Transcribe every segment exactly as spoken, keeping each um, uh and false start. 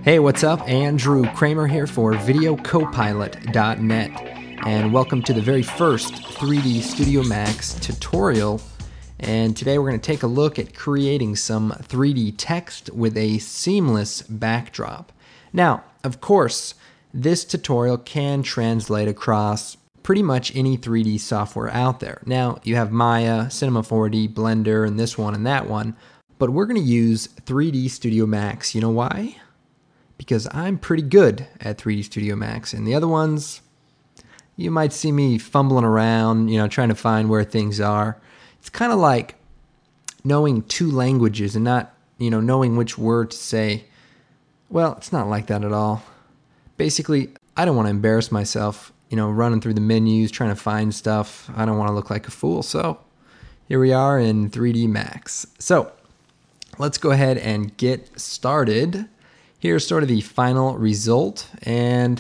Hey, what's up? Andrew Kramer here for video copilot dot net, and welcome to the very first three D Studio Max tutorial. And today we're going to take a look at creating some three D text with a seamless backdrop. Now, of course, this tutorial can translate across pretty much any three D software out there. Now, you have Maya, Cinema four D, Blender, and this one and that one, but we're going to use three D Studio Max. You know why? Because I'm pretty good at three D Studio Max, and the other ones, you might see me fumbling around, you know, trying to find where things are. It's kind of like knowing two languages and not, you know, knowing which word to say. Well, it's not like that at all. Basically, I don't want to embarrass myself, you know, running through the menus, trying to find stuff. I don't want to look like a fool, so here we are in three D Max. So let's go ahead and get started. Here's sort of the final result, and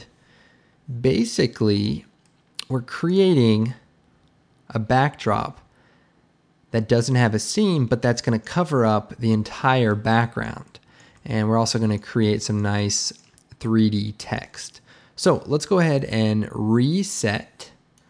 basically we're creating a backdrop that doesn't have a seam, but that's going to cover up the entire background. And we're also going to create some nice three D text. So let's go ahead and reset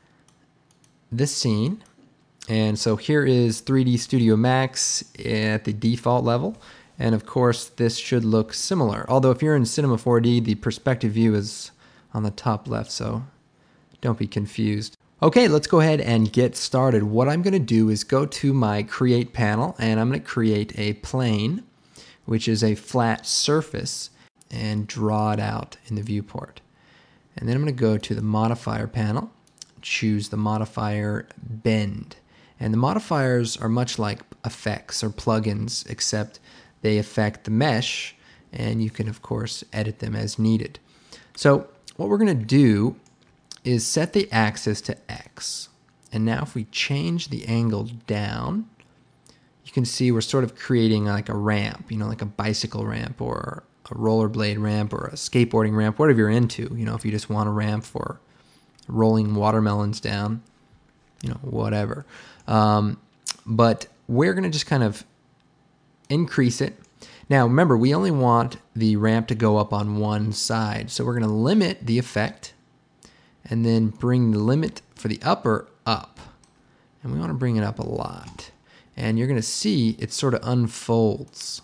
the scene. And so here is three D Studio Max at the default level. And of course, this should look similar. Although if you're in Cinema four D, the perspective view is on the top left, so don't be confused. Okay, let's go ahead and get started. What I'm going to do is go to my Create panel, and I'm going to create a plane, which is a flat surface, and draw it out in the viewport. And then I'm going to go to the Modifier panel, choose the modifier Bend. And the modifiers are much like effects or plugins, except they affect the mesh, and you can, of course, edit them as needed. So what we're going to do is set the axis to X. And now if we change the angle down, you can see we're sort of creating like a ramp, you know, like a bicycle ramp or a rollerblade ramp or a skateboarding ramp, whatever you're into. You know, if you just want a ramp for rolling watermelons down, you know, whatever. Um, but we're going to just kind of increase it. Now remember, we only want the ramp to go up on one side, so we're going to limit the effect and then bring the limit for the upper up, and we want to bring it up a lot, and you're going to see it sort of unfolds.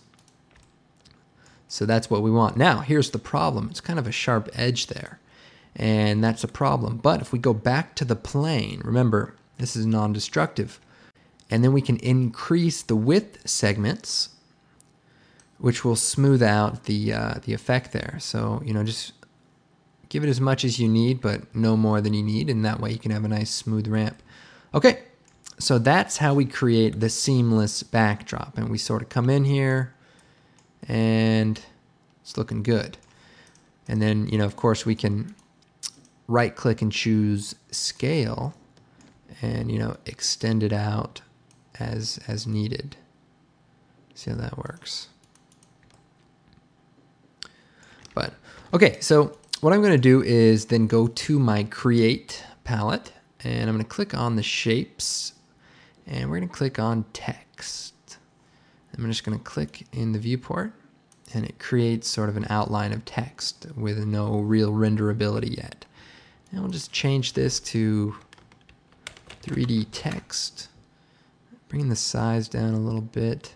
So that's what we want. Now here's the problem. It's kind of a sharp edge there, and that's a problem. But if we go back to the plane, remember this is non-destructive, and then we can increase the width segments, which will smooth out the uh, the effect there. So, you know, just give it as much as you need, but no more than you need, and that way you can have a nice smooth ramp. Okay, so that's how we create the seamless backdrop, and we sort of come in here, and it's looking good. And then, you know, of course, we can right-click and choose Scale, and, you know, extend it out as as needed. See how that works. But okay, so what I'm going to do is then go to my Create palette, and I'm going to click on the shapes, and we're going to click on text. I'm just going to click in the viewport, and it creates sort of an outline of text with no real renderability yet. And we'll just change this to three D text, bring the size down a little bit,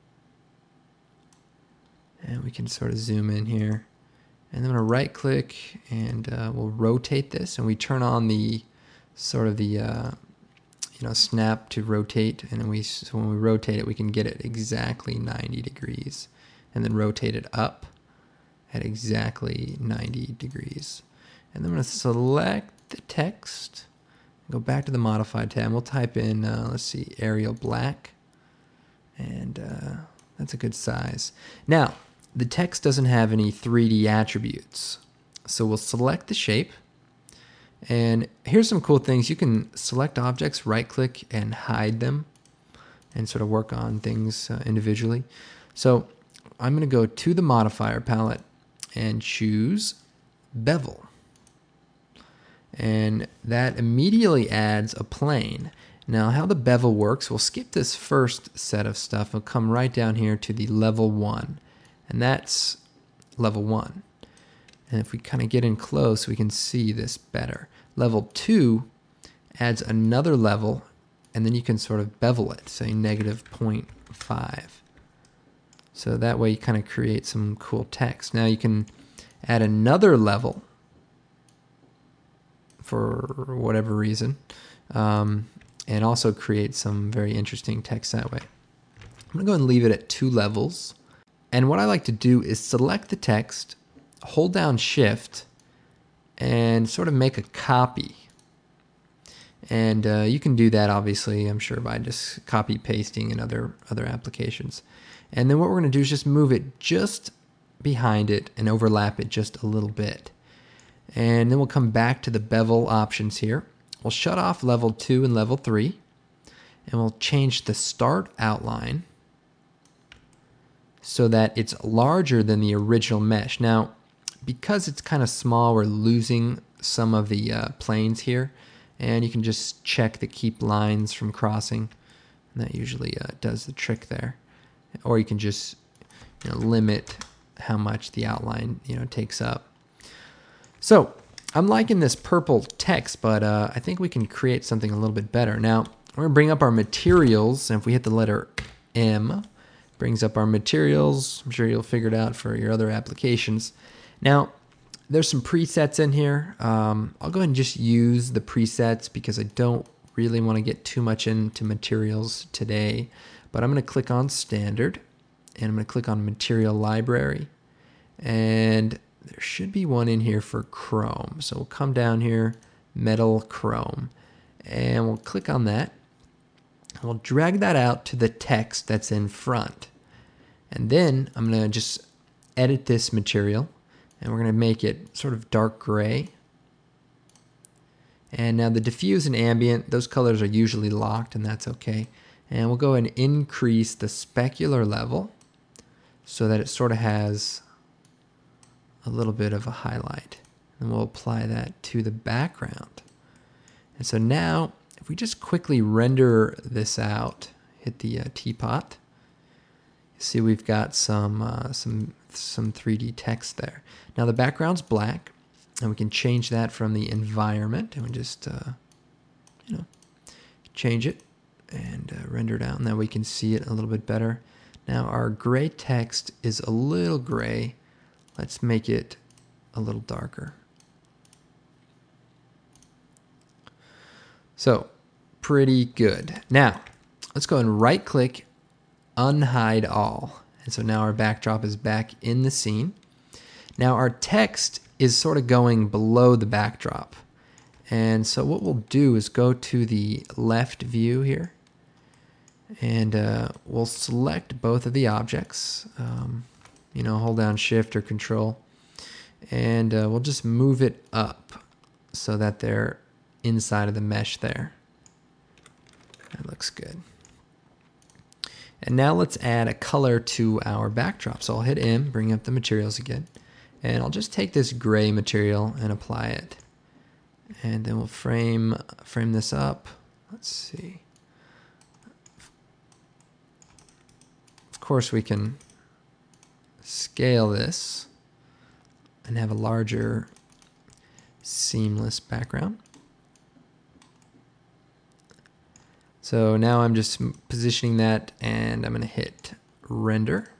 and we can sort of zoom in here. And then I'm going to right click, and uh, we'll rotate this, and we turn on the sort of the uh, you know, snap to rotate, and then we so when we rotate it, we can get it exactly ninety degrees, and then rotate it up at exactly ninety degrees. And then I'm going to select the text, go back to the Modify tab, and we'll type in uh, let's see, Arial Black, and uh, that's a good size. Now the text doesn't have any three D attributes, so we'll select the shape, and here's some cool things. You can select objects, right click, and hide them, and sort of work on things uh, individually. So I'm going to go to the modifier palette and choose Bevel, and that immediately adds a plane. Now how the bevel works, we'll skip this first set of stuff. We'll come right down here to the level one, and that's level one. And if we kind of get in close, we can see this better. Level two adds another level, and then you can sort of bevel it, say negative zero point five. So that way you kind of create some cool text. Now you can add another level for whatever reason, um, and also create some very interesting text that way. I'm going to go ahead and leave it at two levels. And what I like to do is select the text, hold down Shift, and sort of make a copy. And uh, you can do that, obviously, I'm sure, by just copy pasting in other, other applications. And then what we're going to do is just move it just behind it and overlap it just a little bit. And then we'll come back to the bevel options here. We'll shut off level two and level three, and we'll change the start outline so that it's larger than the original mesh. Now, because it's kind of small, we're losing some of the uh, planes here, and you can just check the keep lines from crossing, and that usually uh, does the trick there. Or you can just, you know, limit how much the outline, you know, takes up. So I'm liking this purple text, but uh, I think we can create something a little bit better. Now we're gonna bring up our materials, and if we hit the letter M, brings up our materials. I'm sure you'll figure it out for your other applications. Now there's some presets in here. Um, I'll go ahead and just use the presets because I don't really want to get too much into materials today. But I'm going to click on Standard, and I'm going to click on Material Library, and there should be one in here for Chrome. So we'll come down here, Metal Chrome, and we'll click on that. And we'll drag that out to the text that's in front. And then I'm going to just edit this material, and we're going to make it sort of dark gray. And now the diffuse and ambient, those colors are usually locked, and that's okay. And we'll go and increase the specular level so that it sort of has a little bit of a highlight. And we'll apply that to the background. And so now, if we just quickly render this out, hit the uh, teapot, you see we've got some, uh, some, some three D text there. Now the background's black, and we can change that from the environment, and we just, uh, you know, change it and uh, render it out, and then we can see it a little bit better. Now our gray text is a little gray. Let's make it a little darker. So pretty good. Now let's go and right click, unhide all. And so now our backdrop is back in the scene. Now our text is sort of going below the backdrop. And so what we'll do is go to the left view here, and uh, we'll select both of the objects. Um, you know, hold down Shift or Control, and uh, we'll just move it up so that they're inside of the mesh there. That looks good. And now let's add a color to our backdrop. So I'll hit M, bring up the materials again, and I'll just take this gray material and apply it. And then we'll frame frame this up. Let's see. Of course, we can scale this and have a larger seamless background. So now I'm just positioning that, and I'm going to hit render.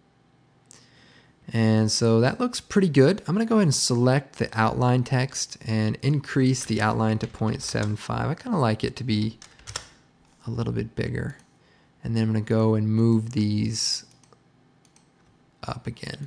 And so that looks pretty good. I'm going to go ahead and select the outline text and increase the outline to zero point seven five. I kind of like it to be a little bit bigger. And then I'm going to go and move these up again.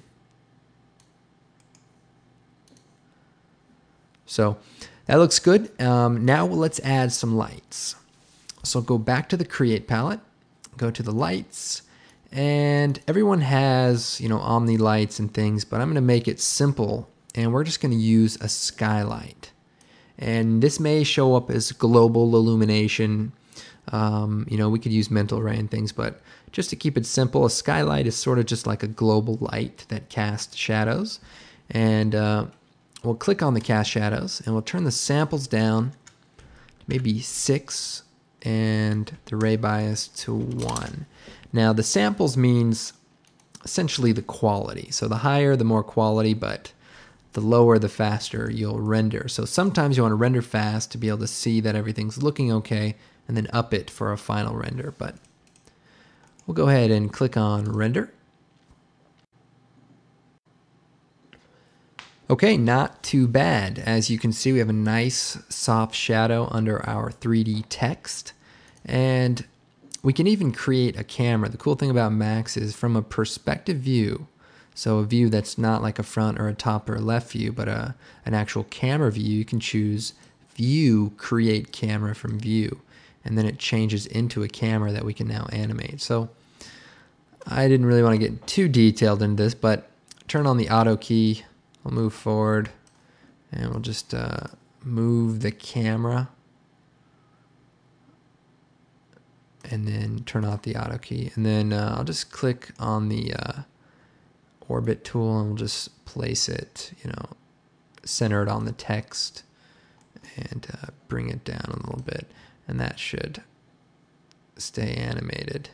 So that looks good. Um, now let's add some lights. So go back to the Create palette, go to the lights, and everyone has, you know, Omni lights and things, but I'm going to make it simple, and we're just going to use a skylight. And this may show up as global illumination. Um, you know, we could use mental ray and things, but just to keep it simple, a skylight is sort of just like a global light that casts shadows. And uh, we'll click on the cast shadows, and we'll turn the samples down to maybe six, and the ray bias to one. Now the samples means essentially the quality. So the higher, the more quality, but the lower, the faster you'll render. So sometimes you want to render fast to be able to see that everything's looking okay, and then up it for a final render. But we'll go ahead and click on render. Okay, not too bad. As you can see, we have a nice soft shadow under our three D text, and we can even create a camera. The cool thing about Max is from a perspective view, so a view that's not like a front or a top or a left view, but a, an actual camera view, you can choose view, create camera from view, and then it changes into a camera that we can now animate. So I didn't really want to get too detailed into this, but turn on the auto key. We'll move forward, and we'll just uh, move the camera, and then turn off the auto key. And then uh, I'll just click on the uh, orbit tool, and we'll just place it, you know, center it on the text, and uh, bring it down a little bit, and that should stay animated.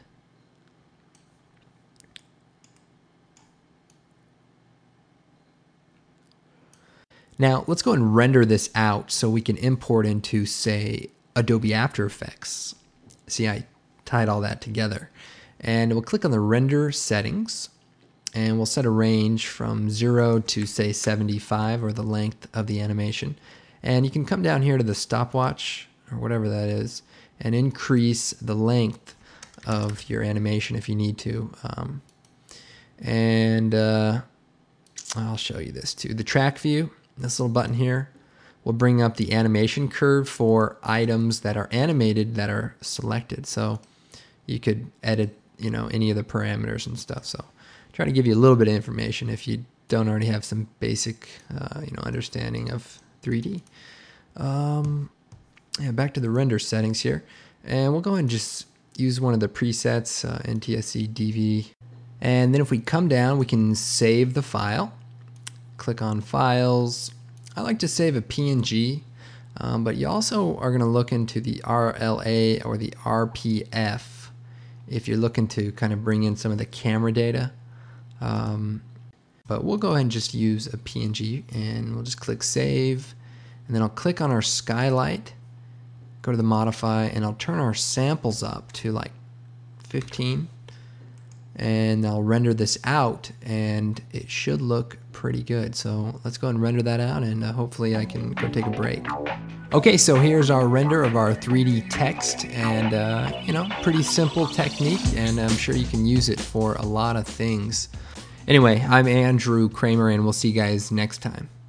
Now let's go and render this out so we can import into, say, Adobe After Effects. See, I tied all that together. And we'll click on the render settings, and we'll set a range from zero to, say, seventy-five, or the length of the animation. And you can come down here to the stopwatch, or whatever that is, and increase the length of your animation if you need to. Um, and uh, I'll show you this too. The track view, this little button here, will bring up the animation curve for items that are animated that are selected. So you could edit, you know, any of the parameters and stuff. So try to give you a little bit of information if you don't already have some basic, uh, you know, understanding of three D. Um, yeah, back to the render settings here, and we'll go ahead and just use one of the presets, uh, N T S C D V, and then if we come down, we can save the file. Click on Files. I like to save a P N G, um, but you also are going to look into the R L A or the R P F if you're looking to kind of bring in some of the camera data. Um, but we'll go ahead and just use a P N G, and we'll just click Save, and then I'll click on our skylight, go to the Modify, and I'll turn our samples up to like fifteen. And I'll render this out, and it should look pretty good. So let's go and render that out, and uh, hopefully I can go take a break. Okay, so here's our render of our three D text, and uh, you know, pretty simple technique, and I'm sure you can use it for a lot of things. Anyway, I'm Andrew Kramer, and we'll see you guys next time.